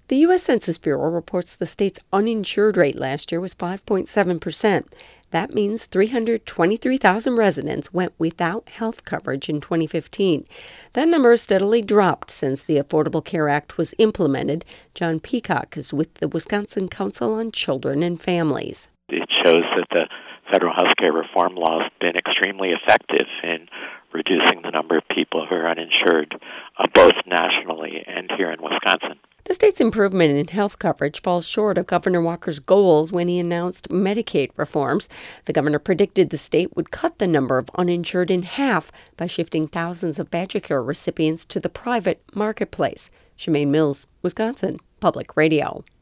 The U.S. Census Bureau reports the state's uninsured rate last year was 5.7%. That means 323,000 residents went without health coverage in 2015. That number has steadily dropped since the Affordable Care Act was implemented. John Peacock is with the Wisconsin Council on Children and Families. It shows that the federal health care reform law has been extremely effective in reducing the number of people who are uninsured, both nationally and here in Wisconsin. The state's improvement in health coverage falls short of Governor Walker's goals when he announced Medicaid reforms. The governor predicted the state would cut the number of uninsured in half by shifting thousands of Badger Care recipients to the private marketplace. Shemaine Mills, Wisconsin Public Radio.